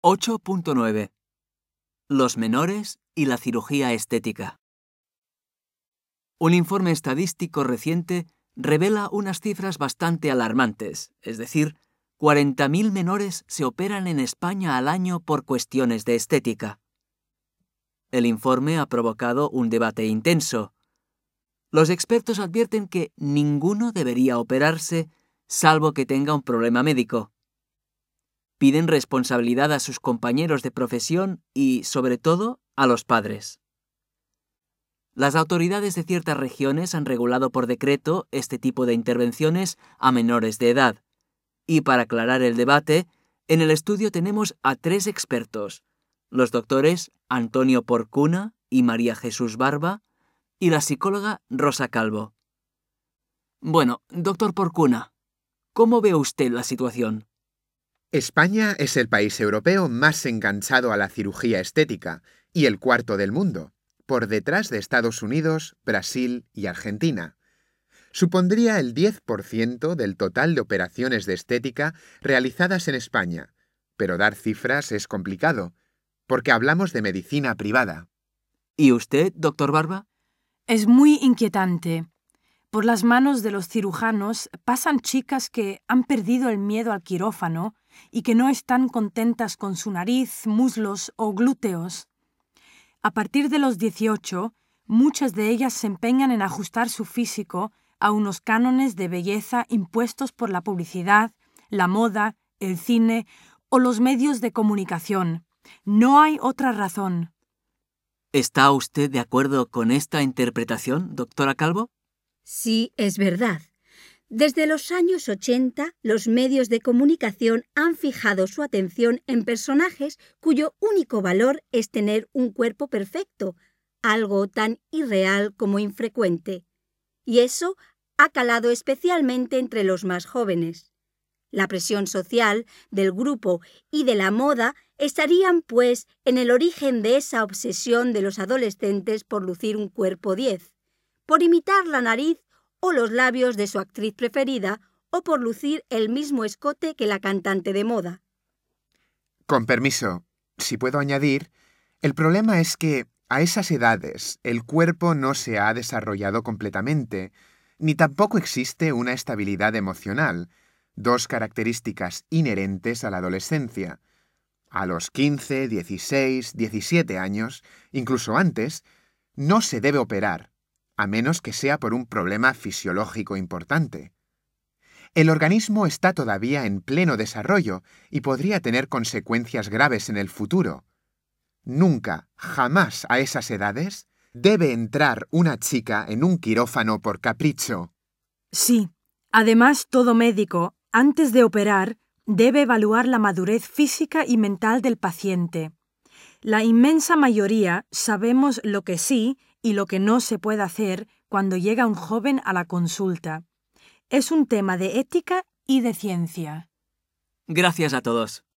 8.9. Los menores y la cirugía estética. Un informe estadístico reciente revela unas cifras bastante alarmantes, es decir, 40.000 menores se operan en España al año por cuestiones de estética. El informe ha provocado un debate intenso. Los expertos advierten que ninguno debería operarse salvo que tenga un problema médico. Piden responsabilidad a sus compañeros de profesión y, sobre todo, a los padres. Las autoridades de ciertas regiones han regulado por decreto este tipo de intervenciones a menores de edad. Y para aclarar el debate, en el estudio tenemos a 3 expertos, los doctores Antonio Porcuna y María Jesús Barba, y la psicóloga Rosa Calvo. Bueno, doctor Porcuna, ¿cómo ve usted la situación? España es el país europeo más enganchado a la cirugía estética y el cuarto del mundo, por detrás de Estados Unidos, Brasil y Argentina. Supondría el 10% del total de operaciones de estética realizadas en España, pero dar cifras es complicado, porque hablamos de medicina privada. ¿Y usted, doctor Barba? Es muy inquietante. Por las manos de los cirujanos pasan chicas que han perdido el miedo al quirófano y que no están contentas con su nariz, muslos o glúteos. A partir de los 18, muchas de ellas se empeñan en ajustar su físico a unos cánones de belleza impuestos por la publicidad, la moda, el cine o los medios de comunicación. No hay otra razón. ¿Está usted de acuerdo con esta interpretación, doctora Calvo? Sí, es verdad. Desde los años 80, los medios de comunicación han fijado su atención en personajes cuyo único valor es tener un cuerpo perfecto, algo tan irreal como infrecuente. Y eso ha calado especialmente entre los más jóvenes. La presión social, del grupo y de la moda estarían, pues, en el origen de esa obsesión de los adolescentes por lucir un cuerpo 10, por imitar la nariz o los labios de su actriz preferida, o por lucir el mismo escote que la cantante de moda. Con permiso, si puedo añadir, el problema es que a esas edades el cuerpo no se ha desarrollado completamente, ni tampoco existe una estabilidad emocional, 2 características inherentes a la adolescencia. A los 15, 16, 17 años, incluso antes, no se debe operar, a menos que sea por un problema fisiológico importante. El organismo está todavía en pleno desarrollo y podría tener consecuencias graves en el futuro. Nunca, jamás a esas edades, debe entrar una chica en un quirófano por capricho. Sí. Además, todo médico, antes de operar, debe evaluar la madurez física y mental del paciente. La inmensa mayoría sabemos lo que sí y lo que no se puede hacer cuando llega un joven a la consulta. Es un tema de ética y de ciencia. Gracias a todos.